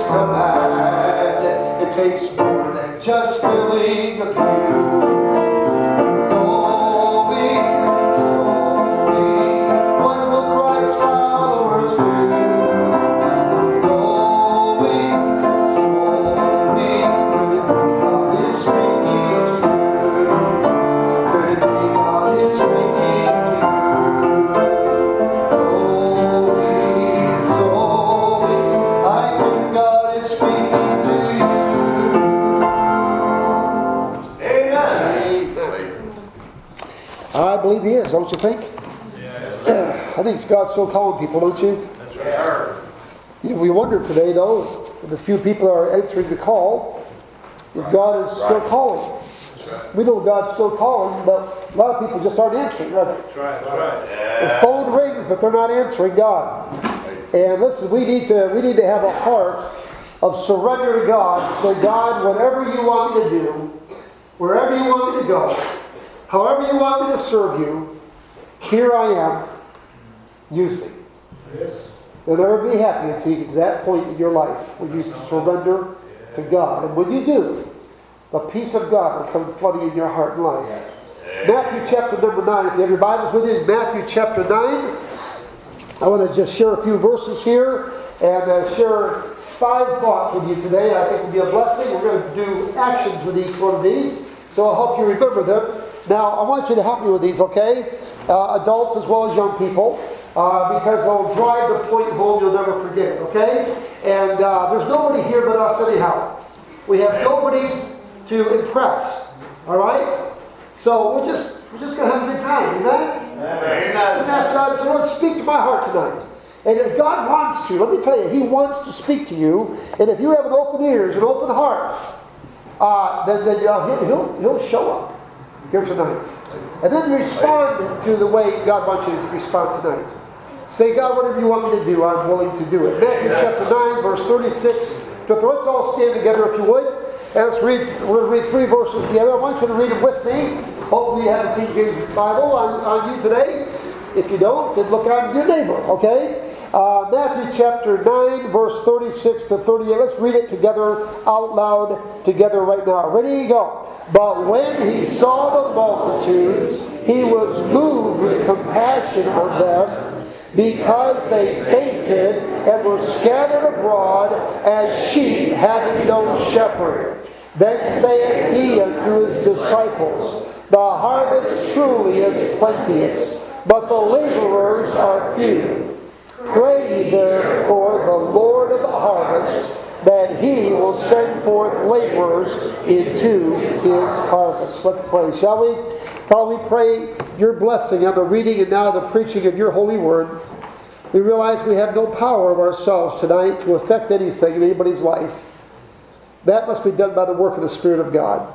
command. It takes more than just filling a pew. I believe He is, don't you think? Yes. I think God's still calling people, don't you? That's right. We wonder today, though, if the few people are answering the call, if God is still calling. Right. We know God's still calling, but a lot of people just aren't answering, are they? That's right. That's right. Yeah. The phone rings, but they're not answering God. And listen, we need to have a heart of surrender to God. Say, God, whatever you want me to do, wherever you want me to go, however you want me to serve you, here I am. Use me. Yes. You'll never be happy until you get to that point in your life where you surrender to God. And when you do, the peace of God will come flooding in your heart and life. Matthew chapter number 9. If you have your Bibles with you, Matthew chapter 9. I want to just share a few verses here and share 5 thoughts with you today. I think it will be a blessing. We're going to do actions with each one of these, so I'll help you remember them. Now, I want you to help me with these, okay? Adults as well as young people, because they'll drive the point home you'll never forget it, okay? And there's nobody here but us anyhow. We have nobody to impress, all right? So we're just going to have a good time, amen? Let's ask God, so Lord, speak to my heart tonight. And if God wants to, let me tell you, He wants to speak to you. And if you have an open ears, an open heart, then He'll show up here tonight. And then respond to the way God wants you to respond tonight. Say, God, whatever you want me to do, I'm willing to do it. Matthew chapter 9, verse 36. Let's all stand together if you would. And we'll read 3 verses together. I want you to read them with me. Hopefully you have the King James Bible on you today. If you don't, then look on your neighbor, okay? Matthew chapter 9, verse 36 to 38. Let's read it together, out loud, together right now. Ready? Go. But when He saw the multitudes, He was moved with compassion on them, because they fainted and were scattered abroad as sheep having no shepherd. Then saith He unto His disciples, the harvest truly is plenteous, but the laborers are few. Pray ye therefore the Lord of the harvest, that He will send forth laborers into His harvest. Let's pray, shall we? Father, we pray your blessing on the reading and now the preaching of your holy word. We realize we have no power of ourselves tonight to affect anything in anybody's life. That must be done by the work of the Spirit of God.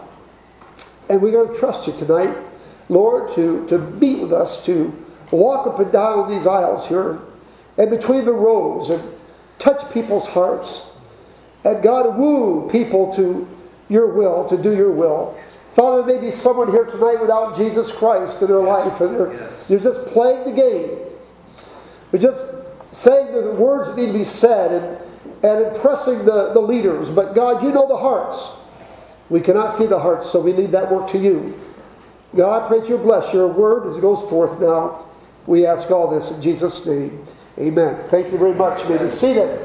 And we're going to trust you tonight, Lord, to meet with us, to walk up and down these aisles here, and between the rows, and touch people's hearts. And God, woo people to your will, to do your will. Father, there may be someone here tonight without Jesus Christ in their life, and they're just playing the game. We're just saying the words that need to be said and impressing the leaders. But God, you know the hearts. We cannot see the hearts, so we leave that work to you. God, I pray that you bless your word as it goes forth now. We ask all this in Jesus' name. Amen. Thank you very much. You may be seated.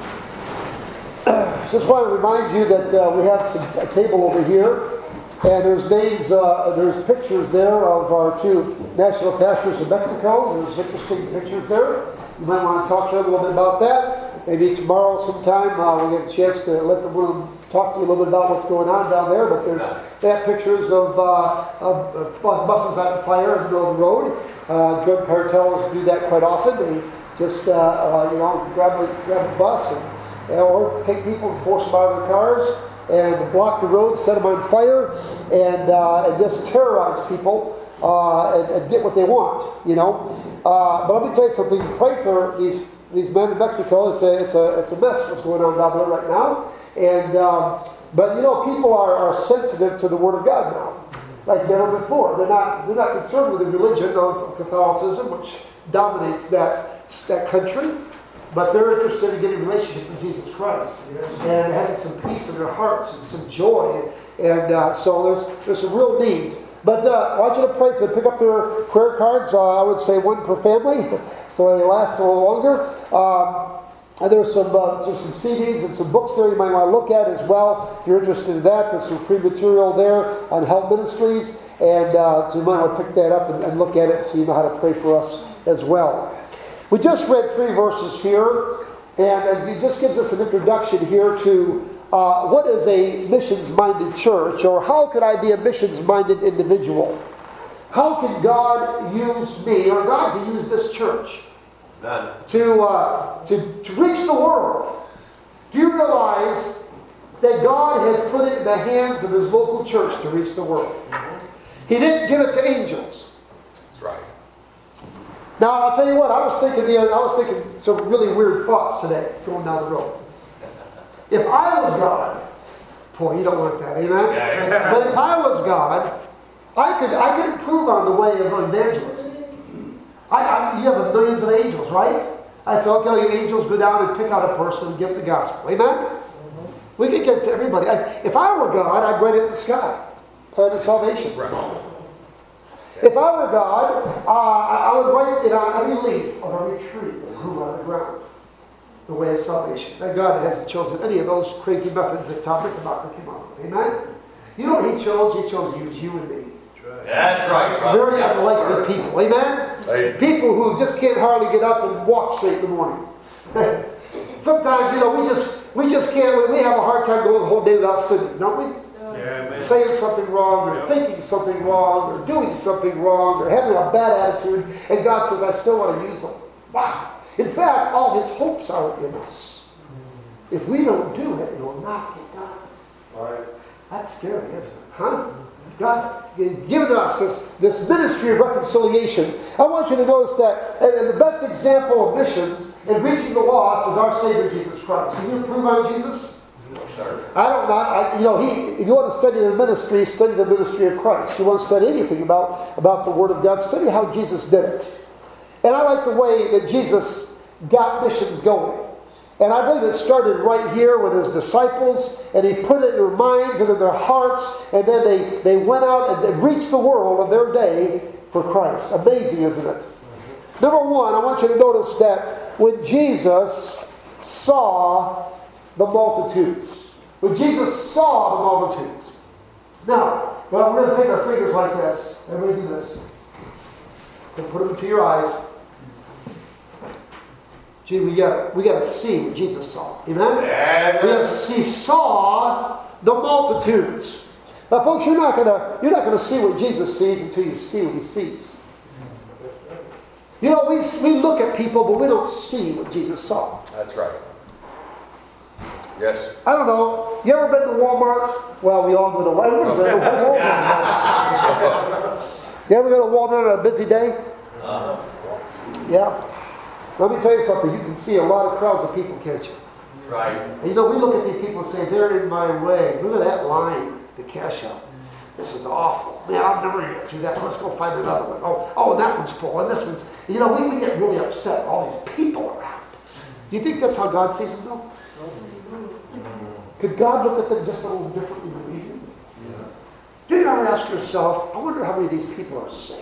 Just want to remind you that we have a table over here, and there's names, there's pictures there of our 2 national pastors of Mexico. There's interesting pictures there. You might want to talk to them a little bit about that. Maybe tomorrow sometime we'll get a chance to let them talk to you a little bit about what's going on down there. But they have pictures of buses on fire in the middle of the road. Drug cartels do that quite often. They just grab a bus or take people and force them out of their cars and block the road, set them on fire, and just terrorize people and get what they want. But let me tell you something. Pray for these men in Mexico. It's a mess what's going on down there right now. And but people are sensitive to the Word of God now, like never before. They're not concerned with the religion of Catholicism, which dominates that country. but they're interested in getting a relationship with Jesus Christ and having some peace in their hearts and some joy. And so there's some real needs. But I want you to pray for them. Pick up their prayer cards. I would say one per family, so they last a little longer. And there's some CDs and some books there you might want to look at as well. If you're interested in that, there's some free material there on Help Ministries. And so you might want to pick that up and look at it so you know how to pray for us as well. We just read 3 verses here. And it just gives us an introduction here to what is a missions-minded church, or how could I be a missions-minded individual? How can God use me, or God can use this church to reach the world? Do you realize that God has put it in the hands of His local church to reach the world? He didn't give it to angels. That's right. Now I'll tell you what. I was thinking some really weird thoughts today going down the road. If I was God, boy, you don't want that, amen? Yeah. But if I was God, I could improve on the way of evangelism. You have millions of angels, right? I said, okay, you angels go down and pick out a person and give the gospel. Amen? We could get to everybody. If I were God, I'd write it in the sky. Plan of salvation. Right. If I were God, I would write it on every leaf of every tree that grew on the ground. The way of salvation. And God hasn't chosen any of those crazy methods that Tom Rickenbacker came up with. Amen? You know what He chose? He chose to use you and me. That's right, brother. Very unlikely people. Amen? People who just can't hardly get up and walk straight in the morning. Sometimes, we just can't. We have a hard time going the whole day without sinning, don't we? Yeah, saying something wrong, or thinking something wrong, or doing something wrong, or having a bad attitude, and God says, I still want to use them. Wow. In fact, all His hopes are in us. If we don't do it, it will not get done. Right. That's scary, isn't it? Huh? God's given us this ministry of reconciliation. I want you to notice that and the best example of missions and reaching the lost is our Savior Jesus Christ. Can you approve on Jesus? No, sir. If you want to study the ministry of Christ. If you want to study anything about the Word of God, study how Jesus did it. And I like the way that Jesus got missions going. And I believe it started right here with His disciples, and He put it in their minds and in their hearts, and then they went out and reached the world of their day for Christ. Amazing, isn't it? Number one, I want you to notice that when Jesus saw the multitudes. When Jesus saw the multitudes. Now, we're going to take our fingers like this. Everybody do this. And put them to your eyes. Gee, we got to see what Jesus saw. Amen? He saw the multitudes. Now, folks, you're not going to see what Jesus sees until you see what He sees. We look at people, but we don't see what Jesus saw. That's right. Yes. I don't know. You ever been to Walmart? Well, we all go to Walmart. You ever go to Walmart on a busy day? Yeah. Let me tell you something. You can see a lot of crowds of people, can't you? Right. And we look at these people and say, they're in my way. Look at that line, the cash out. This is awful. Man, I'll never get through that. Let's go find another one. Oh, and that one's full. And this one's... we get really upset. All these people around. Do you think that's how God sees them, though? Could God look at them just a little differently than we do? Yeah. Do you ever ask yourself, I wonder how many of these people are saved?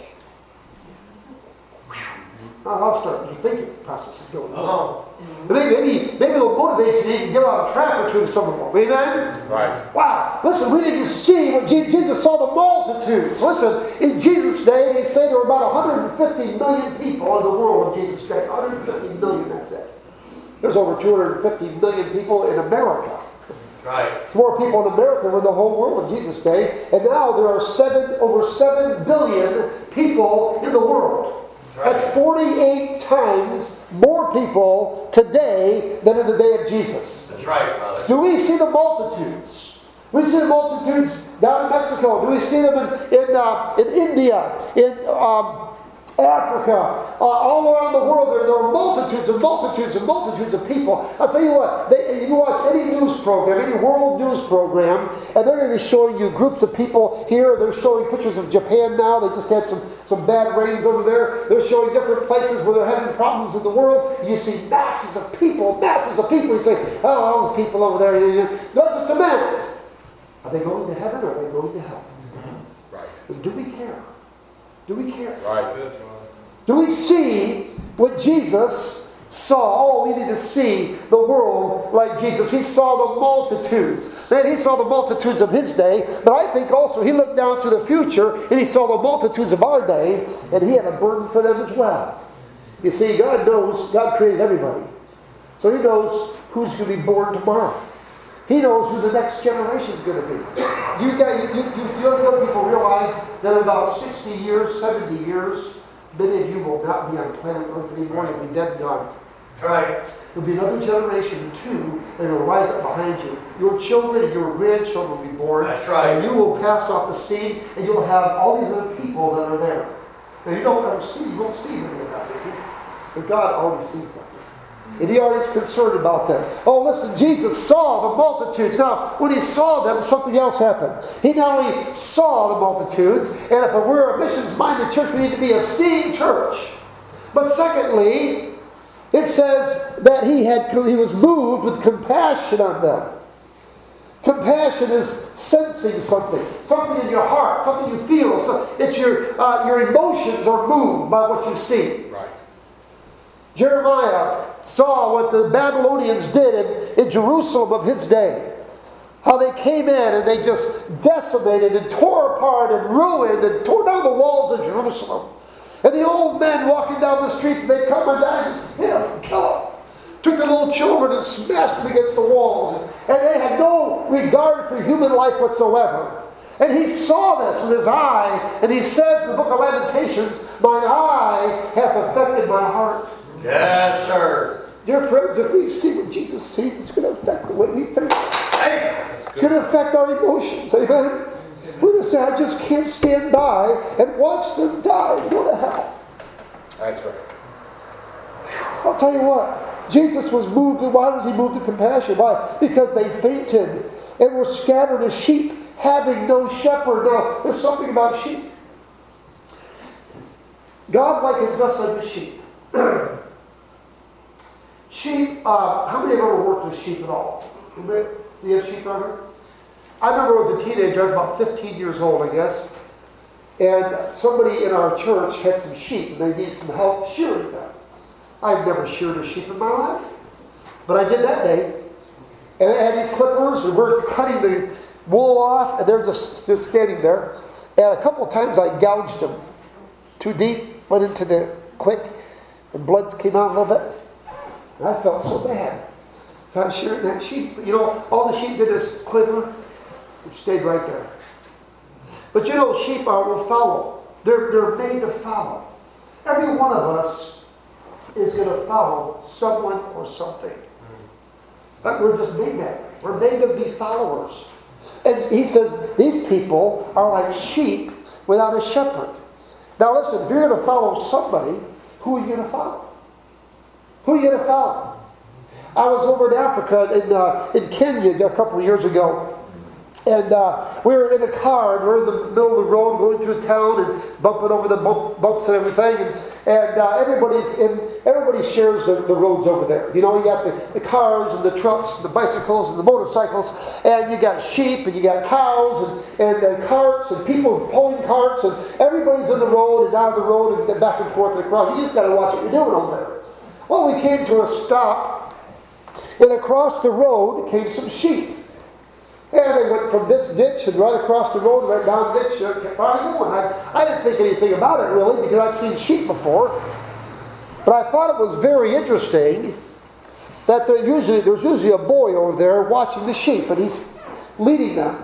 I'll start the thinking process is going on. Maybe it'll motivate you to give out a track or two to someone. Amen? Right. Wow. Listen, we need to see what Jesus saw the multitudes. Listen, in Jesus' day, they say there were about 150 million people in the world in Jesus' day. 150 million, that's it. There's over 250 million people in America. Right. It's more people in America than the whole world in Jesus' day. And now there are over 7 billion people in the world. Right. That's 48 times more people today than in the day of Jesus. That's right, brother. Do we see the multitudes? We see the multitudes down in Mexico. Do we see them in India, Africa, all around the world, there are multitudes and multitudes and multitudes of people. I'll tell you what, you watch any news program, any world news program, and they're going to be showing you groups of people here. They're showing pictures of Japan now. They just had some bad rains over there. They're showing different places where they're having problems in the world. You see masses of people. You say, oh, all the people over there. Not just a minute. Are they going to heaven or are they going to hell? Right. And do we care? Do we care? Right. Do we see what Jesus saw? Oh, we need to see the world like Jesus. He saw the multitudes. Man, he saw the multitudes of his day, but I think also he looked down through the future and he saw the multitudes of our day, and he had a burden for them as well. You see, God created everybody. So he knows who's going to be born tomorrow. He knows who the next generation is going to be. You young people realize that in about 60 years, 70 years, many of you will not be on planet Earth anymore. You'll be dead and gone. Right. There'll be another generation, too, that will rise up behind you. Your children and your grandchildren will be born. That's right. And you will pass off the scene, and you'll have all these other people that are there. Now, you won't see many of them, maybe, but God already sees them. And he already is concerned about them. Oh, listen, Jesus saw the multitudes. Now, when he saw them, something else happened. He not only saw the multitudes, and if we're a missions-minded church, we need to be a seeing church. But secondly, it says that he was moved with compassion on them. Compassion is sensing something in your heart, something you feel. So it's your emotions are moved by what you see. Right. Jeremiah saw what the Babylonians did in Jerusalem of his day. How they came in and they just decimated and tore apart and ruined and tore down the walls of Jerusalem. And the old men walking down the streets, and they'd come and just hit them and kill them. Took the little children and smashed them against the walls. And they had no regard for human life whatsoever. And he saw this with his eye. And he says in the book of Lamentations, "My eye hath affected my heart." Yes, sir. Dear friends, if we see what Jesus sees, it's going to affect the way we think. It's going to affect our emotions. Amen? We're going to say, I just can't stand by and watch them die and go to hell. That's right. I'll tell you what. Jesus was moved. Why was he moved to compassion? Why? Because they fainted and were scattered as sheep, having no shepherd. Now, there's something about sheep. God likens us unto sheep. Sheep, how many have ever worked with sheep at all? See, you have sheep ever? I remember as a teenager, I was about 15 years old, I guess, and somebody in our church had some sheep, and they needed some help shearing them. I'd never sheared a sheep in my life, but I did that day. And they had these clippers, and we're cutting the wool off, and they're just standing there. And a couple of times I gouged them too deep, went into the quick, and blood came out a little bit. And I felt so bad. I was shearing that sheep. You know, all the sheep did is quiver. It stayed right there. But you know, sheep will follow. They're made to follow. Every one of us is going to follow someone or something. But we're just made that way. We're made to be followers. And he says, these people are like sheep without a shepherd. Now listen, if you're going to follow somebody, who are you going to follow? Who are you going to follow? I was over in Africa, in Kenya a couple of years ago. And we were in a car, and we're in the middle of the road going through town and bumping over the bumps and everything. And everybody shares the roads over there. You know, you got the cars and the trucks and the bicycles and the motorcycles. And you got sheep and you got cows and carts and people pulling carts. And everybody's in the road and down the road and back and forth and across. You just got to watch what you're doing over there. Well, we came to a stop. And across the road came some sheep. And they went from this ditch and right across the road, right down the ditch, and kept on going. I didn't think anything about it really because I'd seen sheep before. But I thought it was very interesting that there's usually a boy over there watching the sheep, and he's leading them.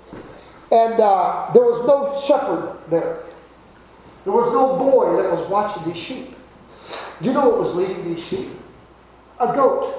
And there was no shepherd there. There was no boy that was watching these sheep. Do you know what was leading these sheep? A goat.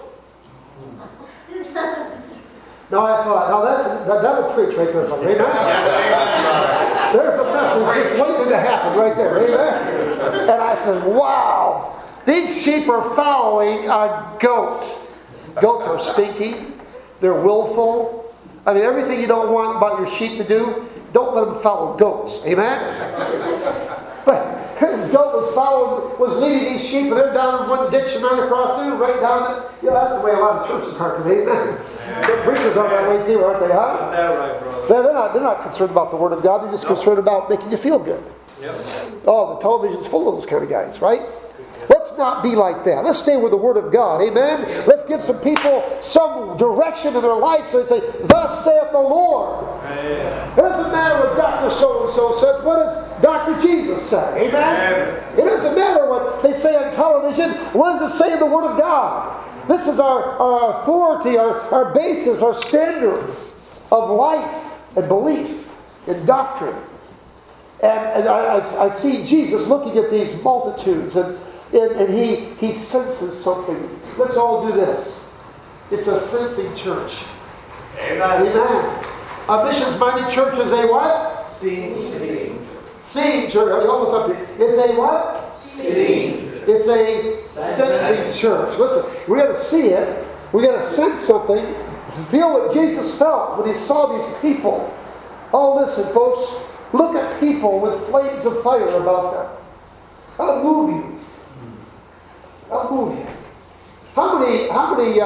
Now I thought, that'll preach right there. Amen? There's a message just waiting to happen right there. Amen? And I said, wow, these sheep are following a goat. Goats are stinky. They're willful. I mean, everything you don't want about your sheep to do, don't let them follow goats. Amen? But his goat was leading these sheep, and they're down in one ditch and right across there, right down it. You know, that's the way a lot of churches are today. The preachers are that way too, aren't they? Huh? Got that right, brother. They're not concerned about the Word of God. They're just concerned about making you feel good. Yep. Oh, the television's full of those kind of guys, right? Let's not be like that. Let's stay with the Word of God. Amen? Let's give some people some direction in their life so they say, thus saith the Lord. It doesn't matter what Dr. So-and-so says. What does Dr. Jesus say? Amen? It doesn't matter what they say on television. What does it say in the Word of God? This is our authority, our basis, our standard of life and belief and doctrine. And I see Jesus looking at these multitudes, and he senses something. Let's all do this. It's a sensing church. Amen. Amen. A missions-minded church is a what? Seeing. Seeing church. Y'all look up here. It's a what? Seeing. It's a sensing church. Listen, we got to see it. We got to sense something. Feel what Jesus felt when he saw these people. Oh, listen, folks. Look at people with flames of fire about them. That'll move you. That'll move you. How many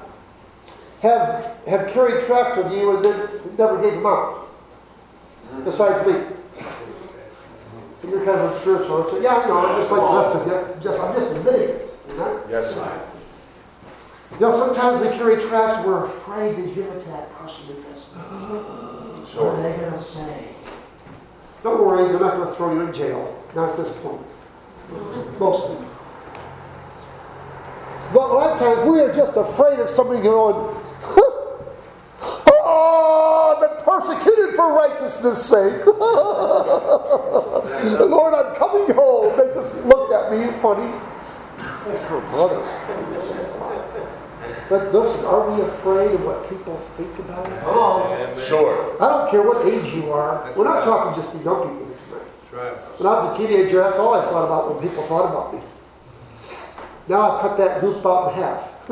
have carried tracts with you and then never gave them up? Besides me. So you're kind of spiritual, aren't you? Yeah, I know. I'm just like Justin. I'm just admitting it. Right? Yes, sir. You know, sometimes we carry tracts and we're afraid to give it to that person because what are they going to say? Don't worry, they're not going to throw you in jail. Not at this point. Mostly. But a lot of times we are just afraid of somebody going, oh, I've been persecuted for righteousness' sake. Lord, I'm coming home. They just looked at me funny. Oh, brother. But listen, are we afraid of what people think about us? Oh, Sure. I don't care what age you are. We're not talking just the young people tonight. That's right. When I was a teenager, that's all I thought about when people thought about me. Now I've cut that group about in half.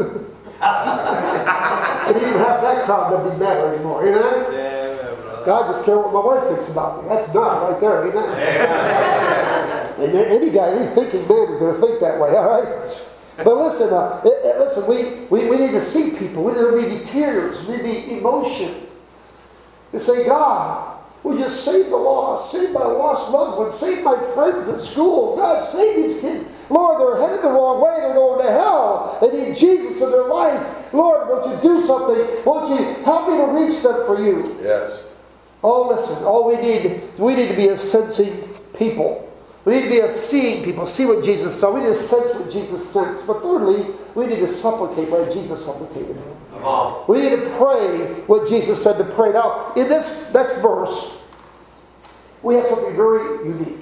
And even half that crowd doesn't matter anymore, you know? Yeah, brother. God just care what my wife thinks about me. That's not right there, amen? And any guy, any thinking man is going to think that way, all right? But listen, we need to see people. We need to be tears. We need to be emotion. To say, God, will you save the lost? Save my lost loved ones. Save my friends at school. God, save these kids. Lord, they're headed the wrong way. They're going to hell. They need Jesus in their life. Lord, won't you do something? Won't you help me to reach them for you? Yes. Oh, listen, all we need to be a sensing people. We need to be a seeing people, see what Jesus saw. We need to sense what Jesus sensed. But thirdly, we need to supplicate what Jesus supplicated. come on. We need to pray what Jesus said to pray. Now, in this next verse, we have something very unique.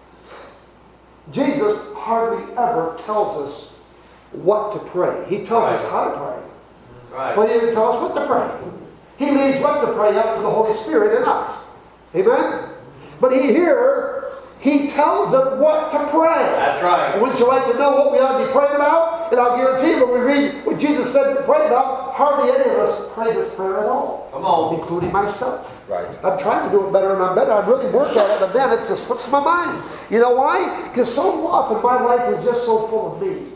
Jesus hardly ever tells us what to pray. He tells us how to pray. Right. But he didn't tell us what to pray. He leaves what to pray up to the Holy Spirit in us. Amen? But he tells them what to pray. That's right. And wouldn't you like to know what we ought to be praying about? And I'll guarantee you, when we read what Jesus said to pray about, hardly any of us pray this prayer at all. Come on. Including myself. Right. I'm trying to do it better and I'm better. I really work at it, and then it just slips my mind. You know why? Because so often my life is just so full of me.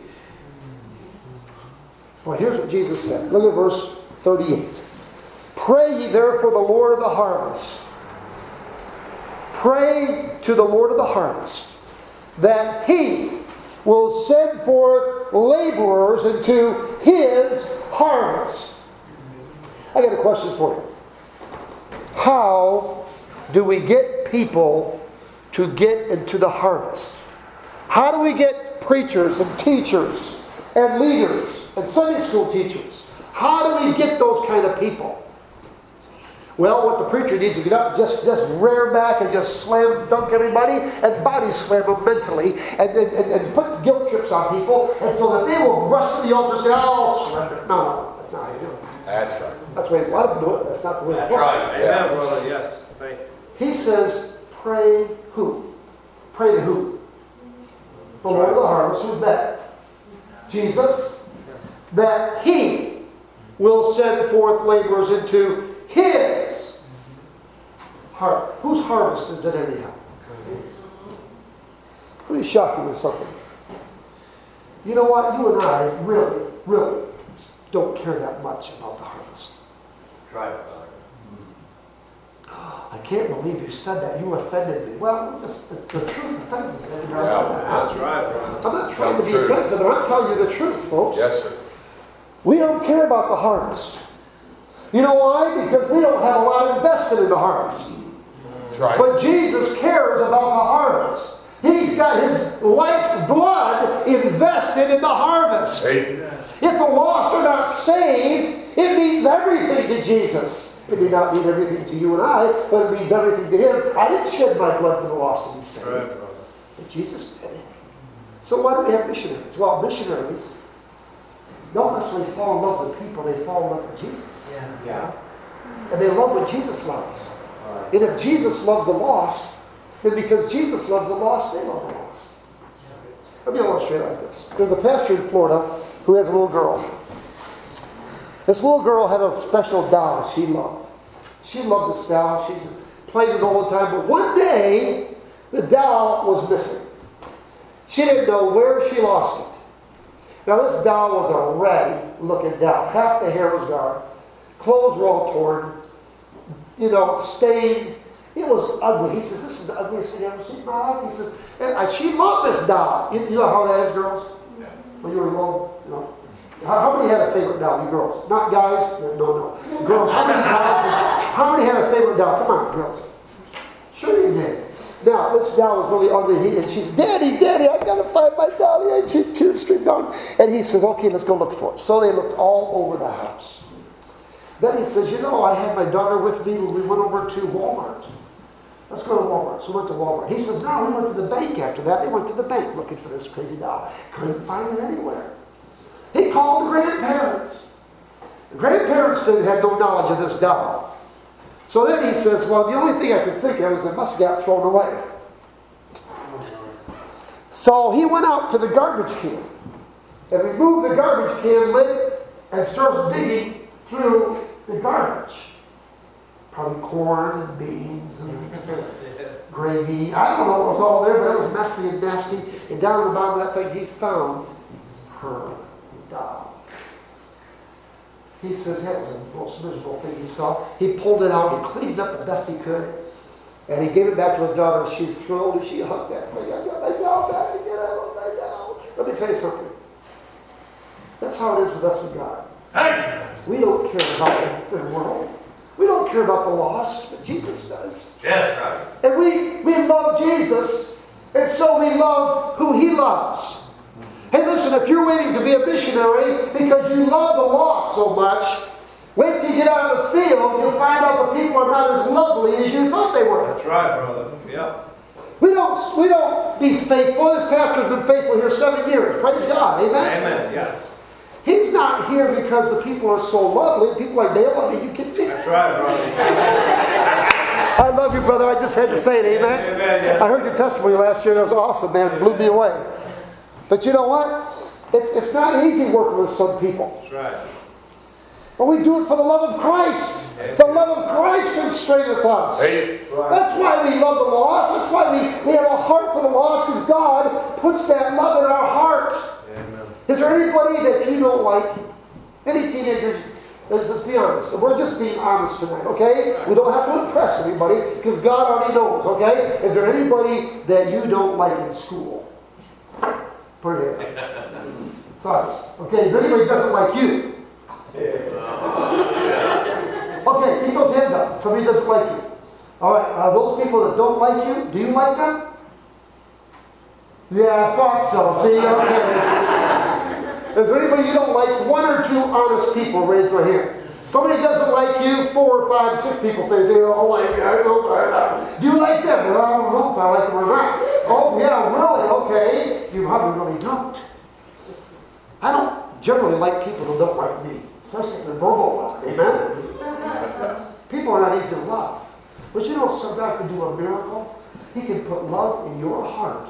Well, here's what Jesus said. Look at verse 38. Pray ye therefore the Lord of the harvest. Pray to the Lord of the harvest that He will send forth laborers into His harvest. I got a question for you. How do we get people to get into the harvest? How do we get preachers and teachers and leaders and Sunday school teachers? How do we get those kind of people? Well, what the preacher needs to get up, just rear back and just slam dunk everybody and body slam them mentally and put guilt trips on people, and so that they will rush to the altar and say, I'll surrender. No, that's not how you do it. That's right. That's the way a lot of them do it. That's not the way That's it works. right. Amen, brother. Yes. Thank you. He says, pray who? Pray to who? the Lord of the harvest. Who's that? Jesus. That He will send forth laborers into His harvest. Whose harvest is it anyhow? Let me shock you with something. You know what? You and I really, really don't care that much about the harvest. Try it, brother. I can't believe you said that. You offended me. Well, the truth offends me. That's right, brother. I'm not trying to be offensive, but I'm telling you the truth, folks. Yes, sir. We don't care about the harvest. You know why? Because we don't have a lot invested in the harvest. That's right. But Jesus cares about the harvest. He's got His life's blood invested in the harvest. Hey. If the lost are not saved, it means everything to Jesus. It may not mean everything to you and I, but it means everything to Him. I didn't shed my blood for the lost to be saved. Right, brother. But Jesus did. So why do we have missionaries? Well, missionaries don't necessarily fall in love with people, they fall in love with Jesus. Yeah. And they love what Jesus loves. And if Jesus loves the lost, then because Jesus loves the lost, they love the lost. Let me illustrate like this. There's a pastor in Florida who has a little girl. This little girl had a special doll she loved. She loved this doll. She played it all the time. But one day, the doll was missing. She didn't know where she lost it. Now, this doll was a ratty-looking doll. Half the hair was gone. Clothes were all torn. Stained. It was ugly. He says, this is the ugliest thing I've ever seen in my life. He says, and she loved this doll. You know how that is, girls? When you were little, How many had a favorite doll, you girls? Not guys? No. Girls, how many had a favorite doll? Come on, girls. Sure you did. Now, this doll was really ugly. And she says, Daddy, I've got to find my doll. And she tears streamed down. And he says, okay, let's go look for it. So they looked all over the house. Then he says, I had my daughter with me when we went over to Walmart. Let's go to Walmart. So we went to Walmart. He says, no, we went to the bank after that. They went to the bank looking for this crazy doll. Couldn't find it anywhere. He called the grandparents. The grandparents had no knowledge of this doll. So then he says, well, the only thing I could think of is it must have got thrown away. So he went out to the garbage can and removed the garbage can lid and starts digging through the garbage. Probably corn and beans and gravy. I don't know what was all there, but it was messy and nasty. And down at the bottom of that thing, he found her doll. He says that was the most miserable thing he saw. He pulled it out and cleaned it up the best he could. And he gave it back to his daughter, and she was thrilled, and she hugged that thing. I got my doll back again. I love my doll. Let me tell you something. That's how it is with us and God. We don't care about the world. We don't care about the lost, but Jesus does. Yes, right. And we love Jesus, and so we love who He loves. Hey, listen, if you're waiting to be a missionary because you love the lost so much, wait till you get out of the field, you'll find out the people are not as lovely as you thought they were. That's right, brother. Yeah. We don't be faithful. This pastor's been faithful here 7 years. Praise God. Amen? Amen. Yes. He's not here because the people are so lovely. People like Dale, I mean, you can think. That's right, brother. I love you, brother. I just had to say it. Amen? Amen. Yes. I heard your testimony last year. That was awesome, man. It blew me away. But you know what? It's not easy working with some people. That's right. But we do it for the love of Christ. The love of Christ constraineth us. Hey. That's why we love the lost. That's why we have a heart for the lost, because God puts that love in our heart. Amen. Is there anybody that you don't like? Any teenagers? Let's just be honest. We're just being honest tonight, okay? We don't have to impress anybody, because God already knows, okay? Is there anybody that you don't like in school? Put it in. Sorry. Okay, is there anybody that doesn't like you? Okay, keep those hands up. Somebody doesn't like you. All right, those people that don't like you, do you like them? Yeah, I thought so. See, okay. Is there anybody you don't like? 1 or 2 honest people raise their hands. Somebody doesn't like you, 4 or 5, 6 people say, they don't like you. I don't know. Do you like them? Well, I don't know if I like them or not. Oh, yeah, really? Okay. You probably really don't. I don't generally like people who don't like me, especially if they're verbal love. Amen? People are not easy to love. But you know, so God can do a miracle. He can put love in your heart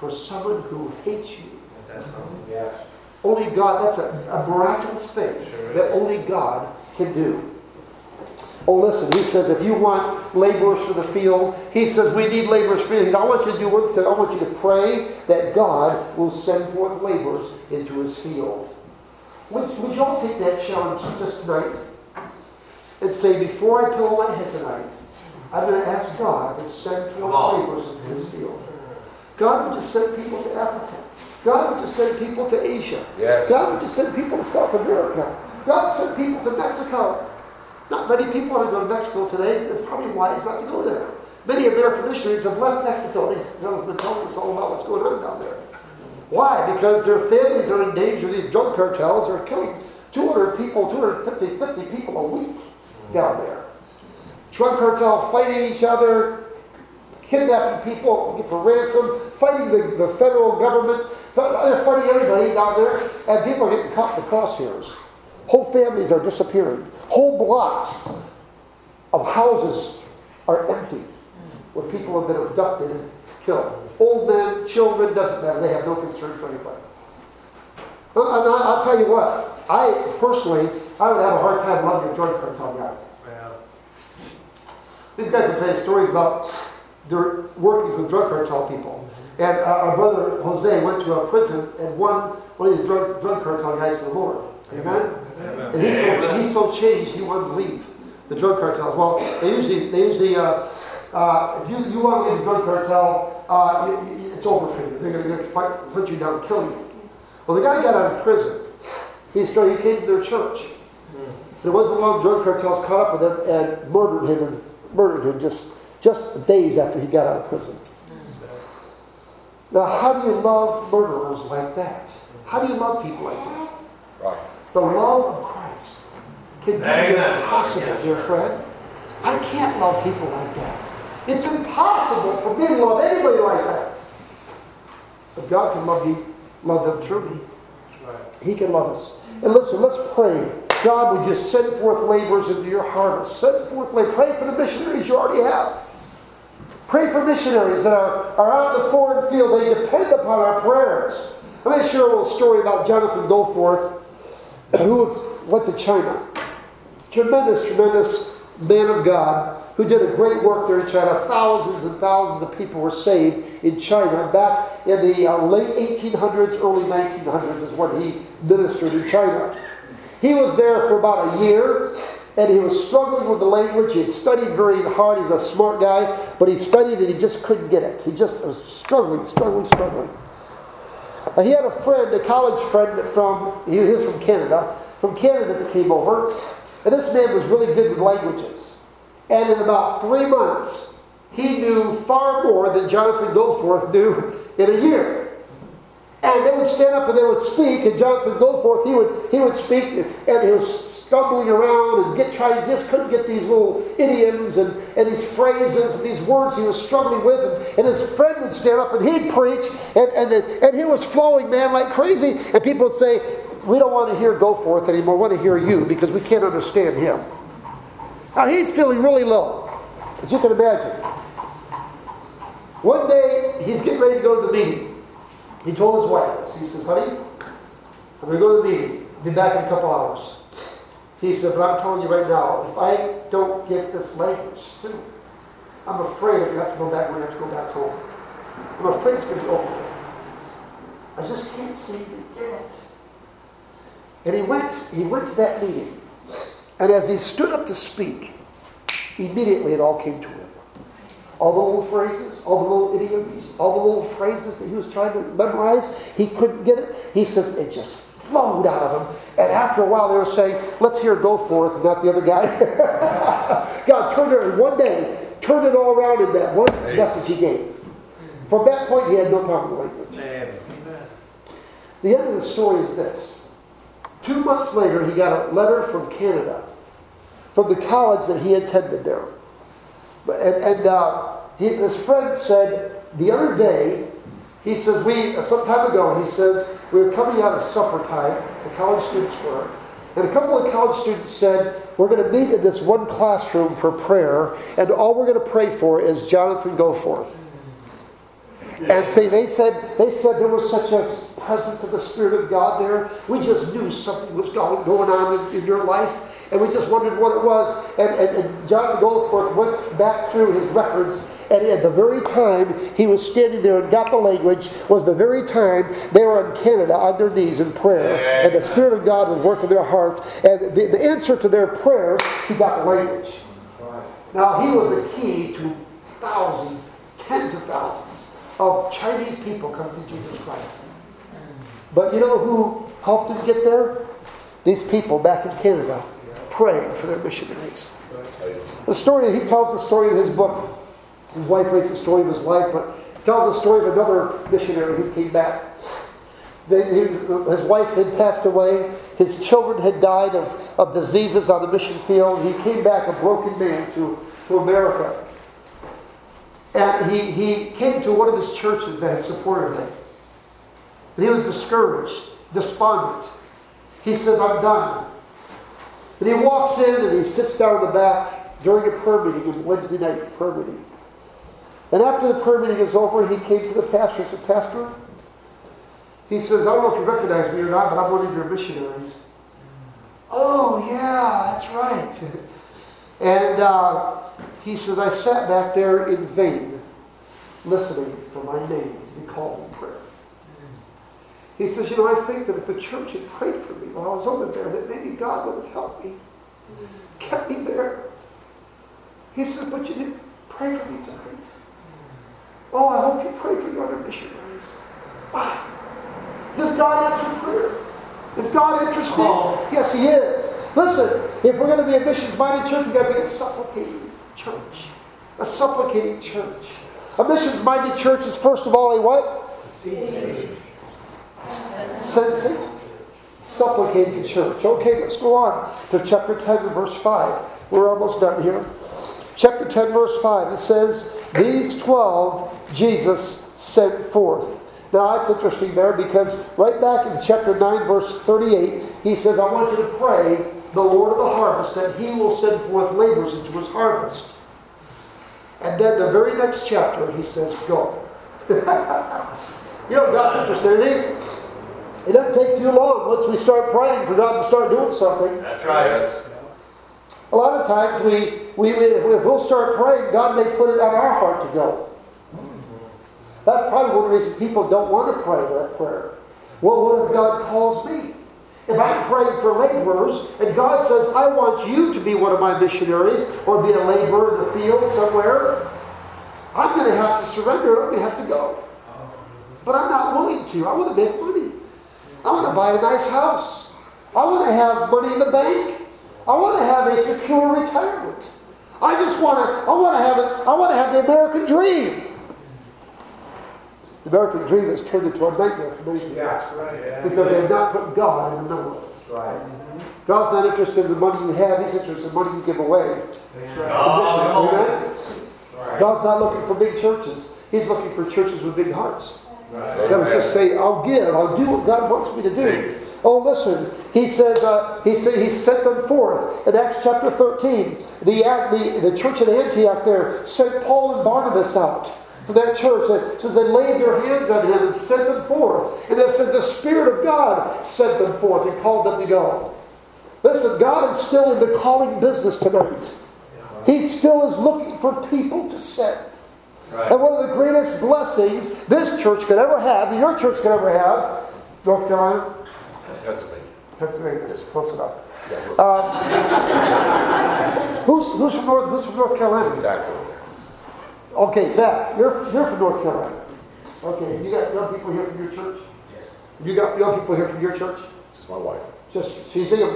for someone who hates you. That's something. Yes. Only God, that's a miraculous thing Sure that only God can do. Oh, listen, he says, if you want laborers for the field, he says, we need laborers for the field. I want you to do one thing. I want you to pray that God will send forth laborers into his field. Would you all take that challenge just tonight and say, before I pillow my head tonight, I'm going to ask God to send forth laborers into his field. God would just send people to Africa. God would just send people to Asia. Yes. God would just send people to South America. God sent people to Mexico. Not many people want to go to Mexico today. That's probably wise not to go there. Many American missionaries have left Mexico. These fellows have been telling us all about what's going on down there. Why? Because their families are in danger. These drug cartels are killing 200 people, 250 people a week down there. Drug cartel fighting each other, kidnapping people for ransom, fighting the federal government, fighting everybody down there, and people are getting caught in the crosshairs. Whole families are disappearing. Whole blocks of houses are empty where people have been abducted and killed. Old men, children, doesn't matter. They have no concern for anybody. I'll tell you what. I would have a hard time loving a drug cartel guy. Yeah. These guys will tell you stories about their workings with drug cartel people. And our brother Jose went to a prison and won one of these drug cartel guys to the Lord. Amen? Amen. And he's so changed, he wanted to leave the drug cartels. Well, they usually if you want to leave the drug cartel, it's over for you. They're going to hunt you down and kill you. Well, the guy got out of prison. He came to their church. There wasn't long, drug cartels caught up with him and murdered him just days after he got out of prison. Now, how do you love murderers like that? How do you love people like that? Right. The love of Christ can be impossible, dear friend. I can't love people like that. It's impossible for me to love anybody like that. But God can love them through me. He can love us. And listen, let's pray. God, would you send forth laborers into your harvest? Send forth laborers. Pray for the missionaries you already have. Pray for missionaries that are out in the foreign field. They depend upon our prayers. Let me share a little story about Jonathan Goforth, who went to China. Tremendous man of God who did a great work there in China. Thousands and thousands of people were saved in China. Back in the late 1800s, early 1900s is when he ministered in China. He was there for about a year, and he was struggling with the language. He had studied very hard. He's a smart guy, but he studied and he just couldn't get it. He just was struggling. He had a friend, a college friend he was from Canada that came over. And this man was really good with languages. And in about 3 months, he knew far more than Jonathan Goforth knew in a year. And they would stand up and they would speak, and Jonathan Goforth, he would speak, and he was stumbling around and just couldn't get these little idioms and these phrases and these words he was struggling with. And his friend would stand up and he'd preach, and he was flowing, man, like crazy. And people would say, we don't want to hear Goforth anymore, we want to hear you because we can't understand him. Now he's feeling really low, as you can imagine. One day, he's getting ready to go to the meeting. He told his wife this. He says, honey, I'm going to go to the meeting. I'll be back in a couple hours. He said, but I'm telling you right now, if I don't get this language soon, I'm afraid I'm going to have to go back. We're going to have to go back home. I'm afraid it's going to be over with. I just can't seem to get it. And he went to that meeting. And as he stood up to speak, immediately it all came to him. All the little phrases, all the little idioms, all the little phrases that he was trying to memorize, he couldn't get it. He says it just flowed out of him. And after a while they were saying, let's hear Goforth and not the other guy. God turned it in one day, turned it all around in that one message he gave. From that point he had no problem with language. Amen. The end of the story is this. 2 months later he got a letter from Canada, from the college that he attended there. His friend said, the other day, he says, some time ago, he says, we were coming out of supper time, the college students were, and a couple of college students said, we're going to meet in this one classroom for prayer, and all we're going to pray for is Jonathan Goforth. And see, they said there was such a presence of the Spirit of God there. We just knew something was going on in your life. And we just wondered what it was. And John Goldforth went back through his records. And at the very time he was standing there and got the language was the very time they were in Canada on their knees in prayer. And the Spirit of God was working their heart. And the answer to their prayers, he got the language. Now, he was the key to thousands, tens of thousands of Chinese people coming to Jesus Christ. But you know who helped him get there? These people back in Canada praying for their missionaries. The story, he tells the story in his book. His wife writes the story of his life, but he tells the story of another missionary who came back. His wife had passed away. His children had died of diseases on the mission field. He came back a broken man to America. And he came to one of his churches that had supported him. And he was discouraged, despondent. He says, I'm done. And he walks in and he sits down in the back during a prayer meeting, a Wednesday night prayer meeting. And after the prayer meeting is over, he came to the pastor and said, Pastor, he says, I don't know if you recognize me or not, but I'm one of your missionaries. Oh, yeah, that's right. And he says, I sat back there in vain, listening for my name to be called in prayer. He says, you know, I think that if the church had prayed for me while I was over there, that maybe God would have helped me, kept me there. He says, but you didn't pray for me tonight. Oh, I hope you pray for your other missionaries. Wow. Does God answer prayer? Is God interested? Yes, He is. Listen, if we're going to be a missions-minded church, we've got to be a supplicating church. A supplicating church. A missions-minded church is first of all a what? Sensing. Supplicating church. Okay, let's go on to chapter 10 and verse 5. We're almost done here. Chapter 10, verse 5. It says, these 12 Jesus sent forth. Now that's interesting there because right back in chapter 9 verse 38 he says, I want you to pray the Lord of the harvest that He will send forth laborers into His harvest. And then the very next chapter he says, go. You know God's interested in it. It doesn't take too long once we start praying for God to start doing something. That's right. Yes. A lot of times if we'll start praying, God may put it on our heart to go. That's probably one of the reasons people don't want to pray that prayer. Well, what if God calls me? If I'm praying for laborers and God says, I want you to be one of my missionaries or be a laborer in the field somewhere, I'm going to have to surrender. I'm going to have to go. But I'm not willing to. I want to make money. I want to buy a nice house. I want to have money in the bank. I want to have a secure retirement. I want to have the American dream. The American dream has turned into a nightmare for many people. Yeah, right. Yeah. Because they have not put God in the middle of it. Right. God's not interested in the money you have. He's interested in the money you give away. That's right. Amen? Right. God's not looking for big churches. He's looking for churches with big hearts. Right. That would just say, I'll give. I'll do what God wants me to do. Oh, listen. He says, he sent them forth. In Acts chapter 13, the church at Antioch there sent Paul and Barnabas out from that church. It says they laid their hands on him and sent them forth. And it said the Spirit of God sent them forth and called them to go. Listen, God is still in the calling business tonight. He still is looking for people to send. Right. And one of the greatest blessings this church could ever have, your church could ever have, North Carolina? Pennsylvania. Yes. Close enough. Who's from North Carolina? Exactly. Okay, Zach, you're from North Carolina. Okay, you got young people here from your church? Yes. You got young people here from your church? Just my wife. She's young.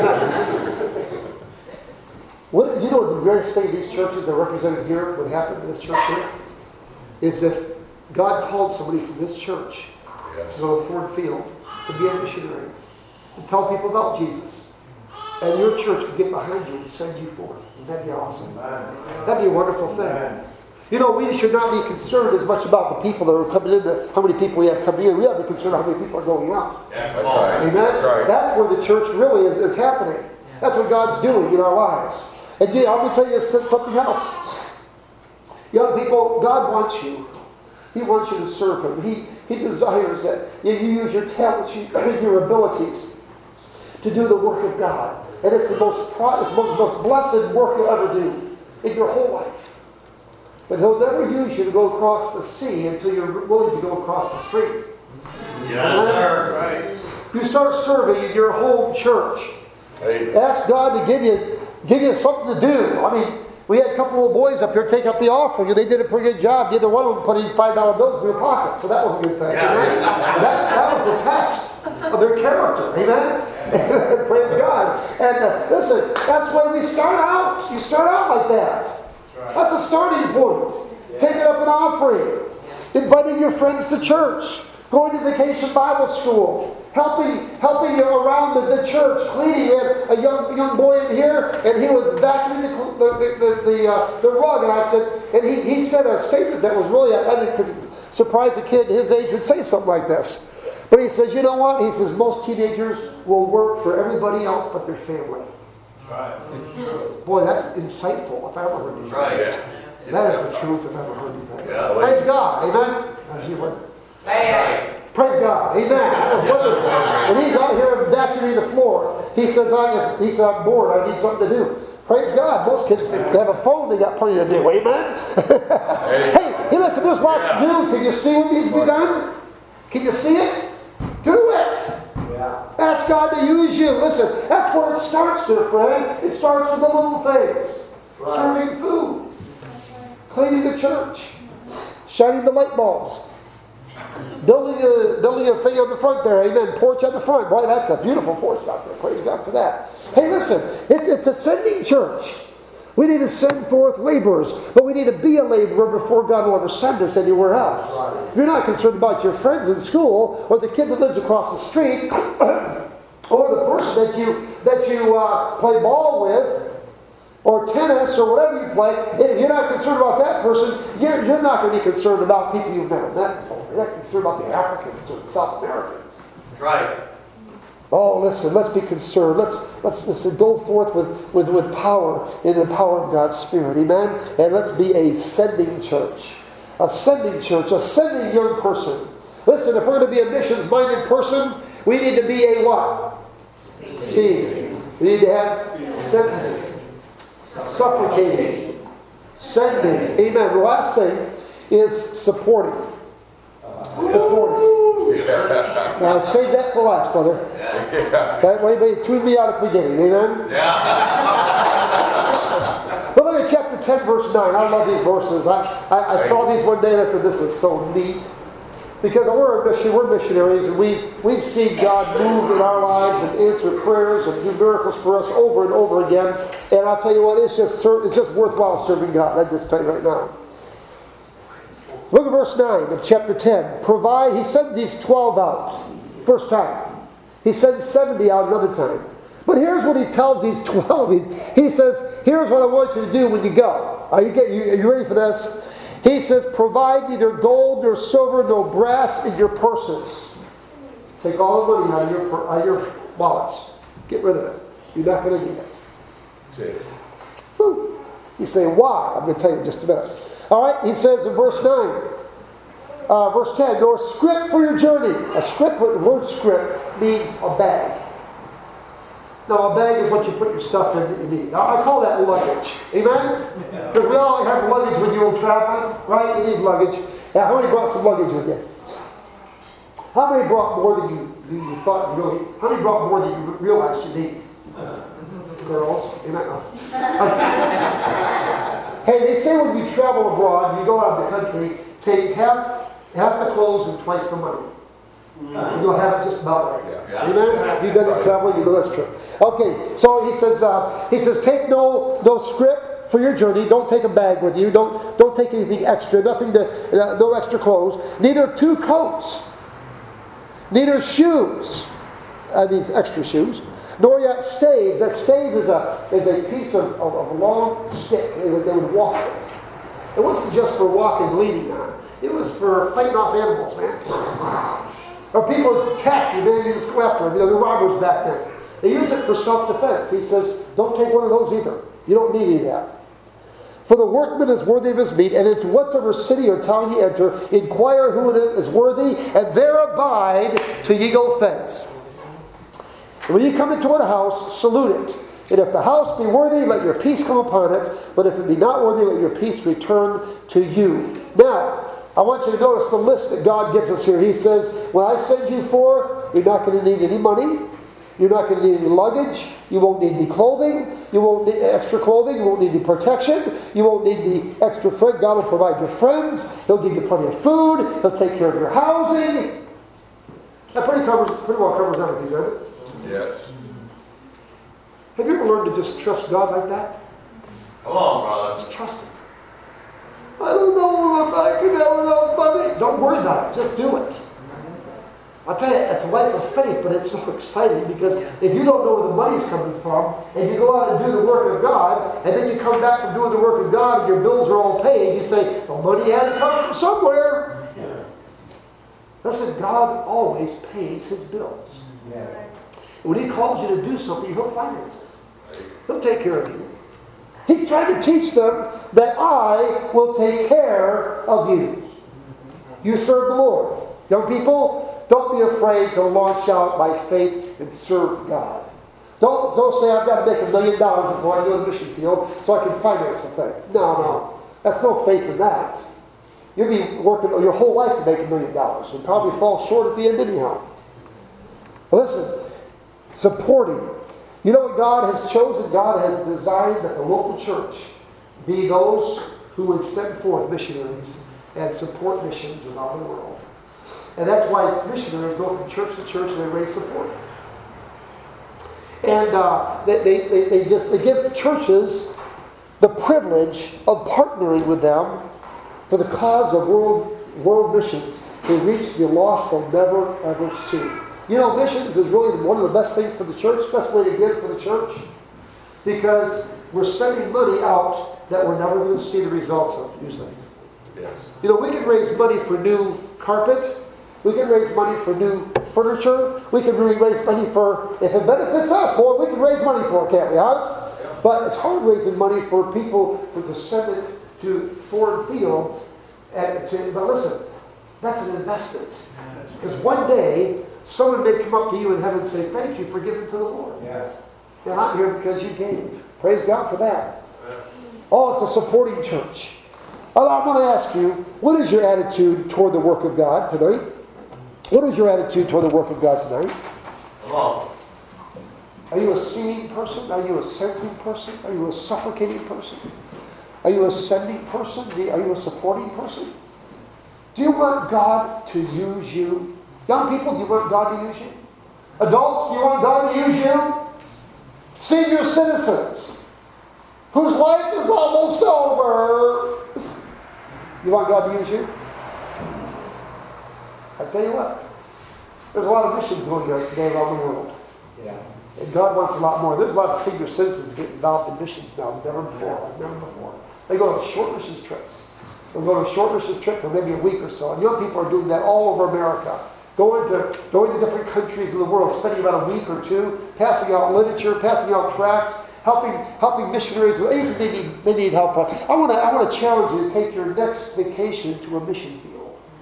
What you know? The greatest thing these churches that are represented here, what happened in this church here, is if God called somebody from this church to go to Ford Field to be a missionary, to tell people about Jesus, and your church could get behind you and send you forth. That'd be awesome. That'd be a wonderful thing. You know, we should not be concerned as much about the people that are coming in, how many people we have coming in. We have to be concerned how many people are going out. That's right. Amen? That's right. That's where the church really is happening. That's what God's doing in our lives. And I'm going to tell you something else. Young people, God wants you He wants you to serve Him. He desires that you use your talents, your abilities to do the work of God. And it's the most blessed work you'll ever do in your whole life. But He'll never use you to go across the sea until you're willing to go across the street. Yes, sir. Right. You start serving in your home church. Amen. Ask God to give you something to do. I mean, we had a couple of boys up here taking up the offering, and they did a pretty good job. Neither one of them put any $5 bills in their pocket, so that was a good thing. Amen? That was the test of their character. Amen? Praise God. And listen, that's the way we start out. You start out like that. That's a starting point. Taking up an offering, inviting your friends to church, going to vacation Bible school, helping you around the church, cleaning. We had a young boy in here, and he was vacuuming the rug, and I said, and he said a statement that was really, I didn't surprise a kid his age would say something like this. But he says, you know what? He says, most teenagers will work for everybody else but their family. Right. It's true. Boy, that's insightful if I ever heard anything. Right. Yeah. That is the truth if I ever heard anything. Yeah. Praise God. Amen? How's you work? Right. Praise God. Amen. That was wonderful. And he's out here vacuuming the floor. He says, I'm bored. I need something to do. Praise God. Most kids have a phone. They got plenty to do. Amen? hey, listen, there's lots to do. Can you see what needs to be done? Can you see it? Do it. Yeah. Ask God to use you. Listen, that's where it starts, dear friend. It starts with the little things. Right. Serving food. Cleaning the church. Shining the light bulbs. Building a thing on the front there, amen. Porch on the front. Boy, that's a beautiful porch out there. Praise God for that. Hey, listen, it's a sending church. We need to send forth laborers, but we need to be a laborer before God will ever send us anywhere else. If you're not concerned about your friends in school, or the kid that lives across the street, or the person that you play ball with, or tennis, or whatever you play, if you're not concerned about that person, you're not going to be concerned about people you've never met before. You're not concerned about the Africans or the South Americans. That's right. Oh, listen, let's be concerned. Let's go forth with power in the power of God's Spirit. Amen? And let's be a sending church. A sending church. A sending young person. Listen, if we're going to be a missions-minded person, we need to be a what? Seed. We need to have sensitive. Supplicating, sending. Amen. The last thing is supporting. Supporting. Now save that for last, brother. Okay, anybody tuned me out at the beginning. Amen. But look at chapter 10, verse 9. I love these verses. I saw these one day and I said, this is so neat. Because we're missionaries, and we've seen God move in our lives and answer prayers and do miracles for us over and over again. And I'll tell you what, it's just worthwhile serving God. I just tell you right now. Look at verse 9 of chapter 10. Provide. He sends these 12 out first time. He sends 70 out another time. But here's what he tells these 12. He says, here's what I want you to do when you go. Are you ready for this? He says, provide neither gold nor silver nor brass in your purses. Take all the money out of your wallets. Get rid of it. You're not going to need it. That's it. Whew. You say, why? I'm going to tell you in just a minute. All right, he says in verse 9, verse 10, nor scrip for your journey. The word scrip means a bag. Now, a bag is what you put your stuff in that you need. Now, I call that luggage. Amen? Because we all have luggage when you're traveling, right? You need luggage. Now, how many brought some luggage with you? How many brought more than you thought you really? How many brought more than you realized you need? Girls, amen. Hey, they say when you travel abroad, you go out of the country, take half the clothes and twice the money. And you'll have it just about right. Yeah. Amen? If you've done traveling, you know that's true. Okay, so he says, take no scrip for your journey. Don't take a bag with you. Don't take anything extra. No extra clothes. Neither 2 coats. Neither shoes. That means extra shoes. Nor yet staves. A stave is a piece of a long stick they would walk with. It wasn't just for walking and leaning on. It was for fighting off animals, man. Or people attack you, man, you just go after them. You know, the robbers back then. They used it for self-defense. He says, don't take one of those either. You don't need any of that. For the workman is worthy of his meat, and into whatsoever city or town ye enter, inquire who it is worthy, and there abide till ye go thence. And when ye come into a house, salute it. And if the house be worthy, let your peace come upon it. But if it be not worthy, let your peace return to you. Now, I want you to notice the list that God gives us here. He says, when I send you forth, you're not going to need any money. You're not going to need any luggage. You won't need any clothing. You won't need extra clothing. You won't need any protection. You won't need any extra friend. God will provide your friends. He'll give you plenty of food. He'll take care of your housing. That pretty well covers everything, doesn't it? Yes. Have you ever learned to just trust God like that? Come on, brother. Just trust Him. I don't know if I can have enough money. Don't worry about it. Just do it. I'll tell you, it's a life of faith, but it's so exciting because if you don't know where the money's coming from, and you go out and do the work of God, and then you come back from doing the work of God, and your bills are all paid, you say, the money had to come from somewhere. Yeah. Listen, God always pays His bills. Yeah. When He calls you to do something, He'll finance it. He'll take care of you. He's trying to teach them that I will take care of you. You serve the Lord. Young people, don't be afraid to launch out by faith and serve God. Don't say, I've got to make $1 million before I go to the mission field so I can finance a thing. No. That's no faith in that. You'll be working your whole life to make $1 million and probably fall short at the end anyhow. But listen, supporting. You know what God has chosen? God has designed that the local church be those who would send forth missionaries and support missions around the world. And that's why missionaries go from church to church and they raise support. And they give churches the privilege of partnering with them for the cause of world missions to reach the lost they'll never ever see. You know, missions is really one of the best things for the church, best way to give for the church, because we're sending money out that we're never going to see the results of, usually. Yes. You know, we can raise money for new carpet. We can raise money for new furniture. We can really raise money for, if it benefits us, boy, we can raise money for it, can't we, huh? Yeah. But it's hard raising money for people to send it to foreign fields. But listen, that's an investment. Because one day, someone may come up to you in heaven and say, thank you for giving to the Lord. Yeah. And I'm here because you gave. Praise God for that. Oh, it's a supporting church. I want to ask you, what is your attitude toward the work of God tonight? What is your attitude toward the work of God tonight? Come on. Are you a seeing person? Are you a sensing person? Are you a supplicating person? Are you a sending person? Are you a supporting person? Do you want God to use you? Young people, do you want God to use you? Adults, do you want God to use you? Senior citizens, whose life is almost over. You want God to use you? I tell you what, there's a lot of missions going on today around the world. Yeah. And God wants a lot more. There's a lot of senior citizens getting involved in missions now, never before. They go on short missions trips. They'll go on a short missions trip for maybe a week or so. And young people are doing that all over America. Going to different countries in the world, spending about a week or two, passing out literature, passing out tracts, helping missionaries with anything they need help on. I want to challenge you to take your next vacation to a mission field.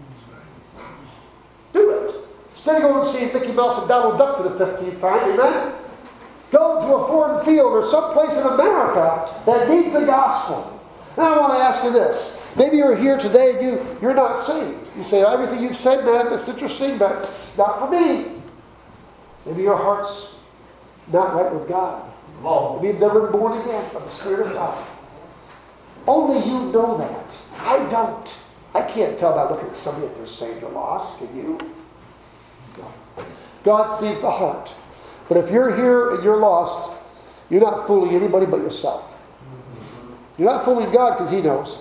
Do it. Instead of going to see Mickey Mouse and Donald Duck for the 15th time, amen? Go to a foreign field or someplace in America that needs the gospel. Now I want to ask you this. Maybe you're here today and you're not saved. You say, everything you've said, man, that's interesting, but not for me. Maybe your heart's not right with God. Maybe you've never been born again by the Spirit of God. Only you know that. I don't. I can't tell by looking at somebody if they're saved or lost. Can you? No. God sees the heart. But if you're here and you're lost, you're not fooling anybody but yourself. You're not fooling God because He knows.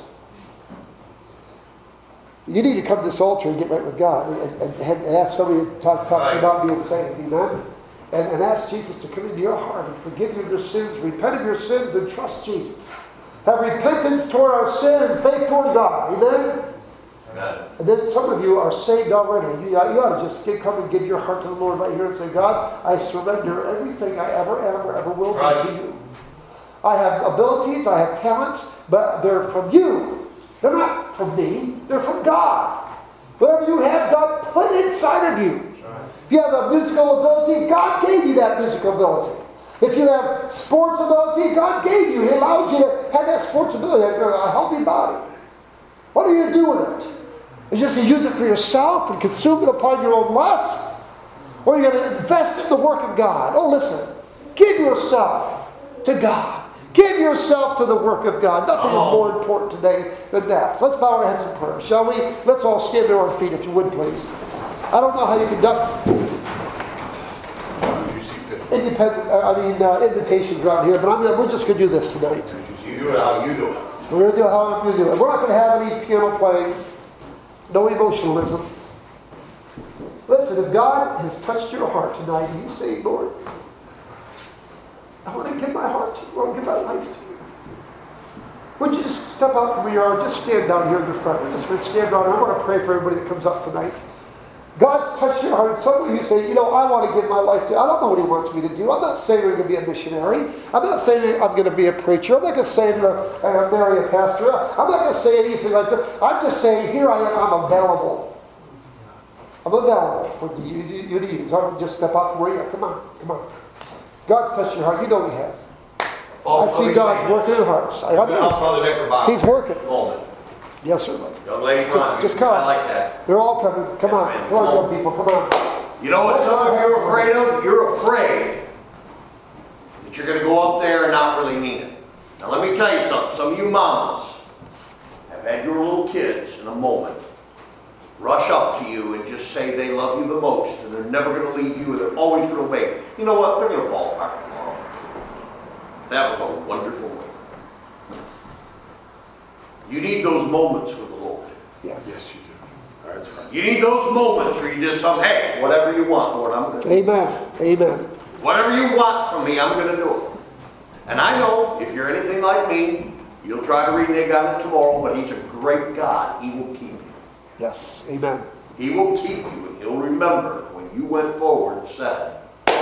You need to come to this altar and get right with God and ask somebody to talk to you about being saved. Amen? And ask Jesus to come into your heart and forgive you of your sins, repent of your sins, and trust Jesus. Have repentance toward our sin and faith toward God. Amen? Amen. And then some of you are saved already. You ought to just come and give your heart to the Lord right here and say, God, I surrender everything I ever will be to you. I have abilities, I have talents, but they're from you. They're not from me. They're from God. Whatever you have, God put inside of you. If you have a musical ability, God gave you that musical ability. If you have sports ability, God gave you. He allowed you to have that sports ability, a healthy body. What are you going to do with it? Are you just going to use it for yourself and consume it upon your own lust? Or are you going to invest in the work of God? Oh, listen. Give yourself to God. Give yourself to the work of God. Nothing is more important today than that. Let's bow our heads in prayer, shall we? Let's all stand to our feet, if you would, please. I don't know how you conduct invitations around here, but we're just going to do this tonight. You do it how you do it. We're going to do it how I'm going to do it. We're not going to have any piano playing. No emotionalism. Listen, if God has touched your heart tonight, and you say, Lord, I want to give my heart to you. I want to give my life to you. Would you just step out from where you are? Just stand down here in the front. We're just going to stand down here. I want to pray for everybody that comes up tonight. God's touched your heart. Some of you say, I want to give my life to you. I don't know what He wants me to do. I'm not saying I'm going to be a missionary. I'm not saying I'm going to be a preacher. I'm not going to say I'm going to marry a pastor. I'm not going to say anything like this. I'm just saying, here I am. I'm available. I'm available for you to use. I'm just step out from where you are. Come on. God's touched your heart. You know He has. I see God's working in hearts. He's working. Yes, sir. Young lady, just come. I like that. They're all coming. Come on, young people. Come on. You know what some of you are afraid of? You're afraid that you're going to go up there and not really mean it. Now let me tell you something. Some of you mamas have had your little kids in a moment rush up to you and just say they love you the most and they're never going to leave you and they're always going to obey. You know what? They're going to fall apart tomorrow. That was a wonderful moment. You need those moments with the Lord. Yes, you do. That's right. You need those moments where you just say, hey, whatever you want, Lord, I'm going to do it. Amen. Whatever you want from me, I'm going to do it. And I know if you're anything like me, you'll try to renege on it tomorrow, but He's a great God. He will keep you. Yes, amen. He will keep you, and He'll remember when you went forward and said,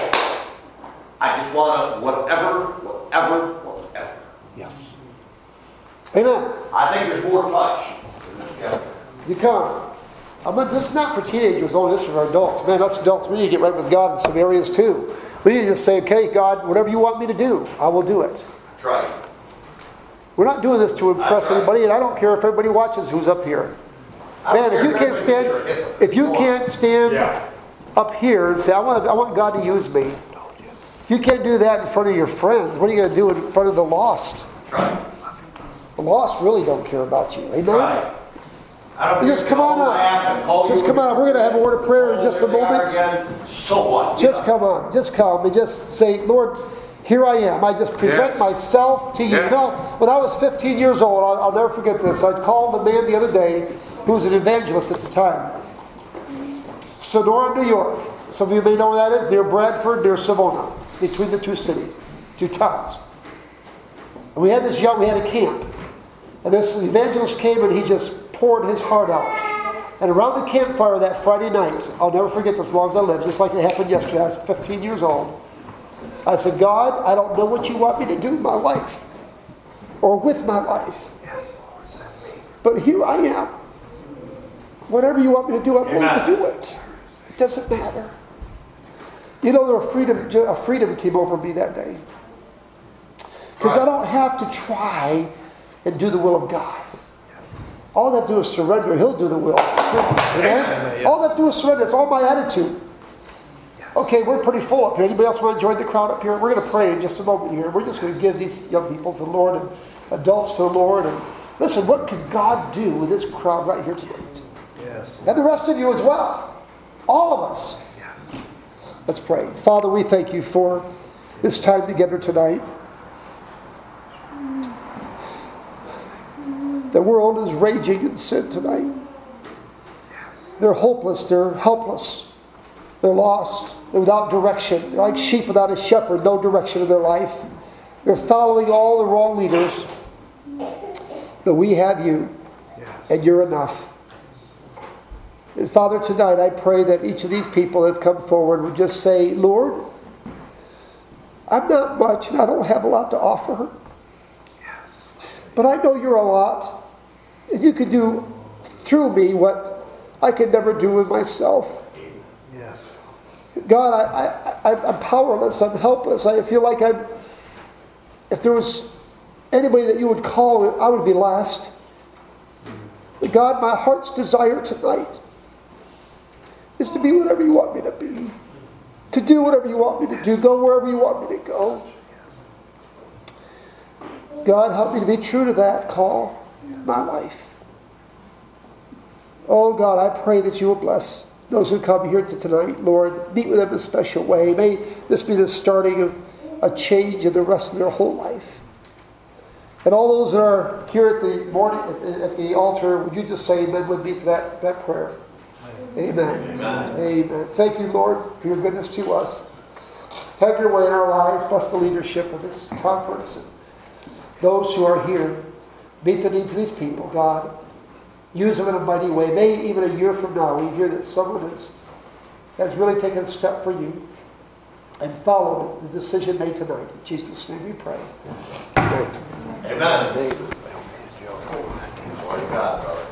I just want to whatever. Yes. Amen. I think there's more touch in this chapter. You come. This is not for teenagers only. This is for adults. Man, us adults, we need to get right with God in some areas too. We need to just say, okay, God, whatever you want me to do, I will do it. That's right. We're not doing this to impress anybody, and I don't care if everybody watches who's up here. Man, if you can't stand up here and say, I want God to use me. If you can't do that in front of your friends, what are you going to do in front of the lost? That's right. The lost really don't care about you. Amen? Right. Just come on up. Just come on. We're going to have a word of prayer in just a moment. So what? Just come on. Just come and just say, Lord, here I am. I just present myself to you. Yes. You know, when I was 15 years old, I'll never forget this. I called a man the other day who was an evangelist at the time. Sonora, New York. Some of you may know where that is. Near Bradford, near Savona. Between the two cities. Two towns. And we had a camp. And this evangelist came and he just poured his heart out. And around the campfire that Friday night, I'll never forget this as long as I live, just like it happened yesterday. I was 15 years old. I said, God, I don't know what you want me to do in my life. Or with my life. Yes, Lord, send me. But here I am. Whatever you want me to do, I'm going to do it. It doesn't matter. You know, a freedom came over me that day. Because I don't have to try and do the will of God. All I have to do is surrender. He'll do the will. Amen? All I have to do is surrender. It's all my attitude. Okay, we're pretty full up here. Anybody else want to join the crowd up here? We're going to pray in just a moment here. We're just going to give these young people to the Lord and adults to the Lord. And listen, what can God do with this crowd right here tonight? Yes. And the rest of you as well. All of us. Yes. Let's pray. Father, we thank you for this time together tonight. The world is raging in sin tonight. They're hopeless. They're helpless. They're lost. They're without direction. They're like sheep without a shepherd. No direction in their life. They're following all the wrong leaders. But we have you. And you're enough. And Father, tonight I pray that each of these people that have come forward would just say, Lord, I'm not much and I don't have a lot to offer. But I know you're a lot. And you can do through me what I could never do with myself. Yes. God, I'm powerless. I'm helpless. I feel like if there was anybody that you would call, I would be last. But God, my heart's desire tonight is to be whatever you want me to be. To do whatever you want me to do. Go wherever you want me to go. God, help me to be true to that call in my life. Oh God, I pray that you will bless those who come here tonight, Lord. Meet with them in a special way. May this be the starting of a change in the rest of their whole life. And all those that are here at the morning at the altar, would you just say amen with me to that prayer? Amen. Amen. Amen. Thank you, Lord, for your goodness to us. Have your way in our lives. Bless the leadership of this conference. And those who are here, meet the needs of these people, God. Use them in a mighty way. May even a year from now we hear that someone has really taken a step for you and followed the decision made tonight. In Jesus' name we pray. Amen. Amen. Amen. Glory to God, brother.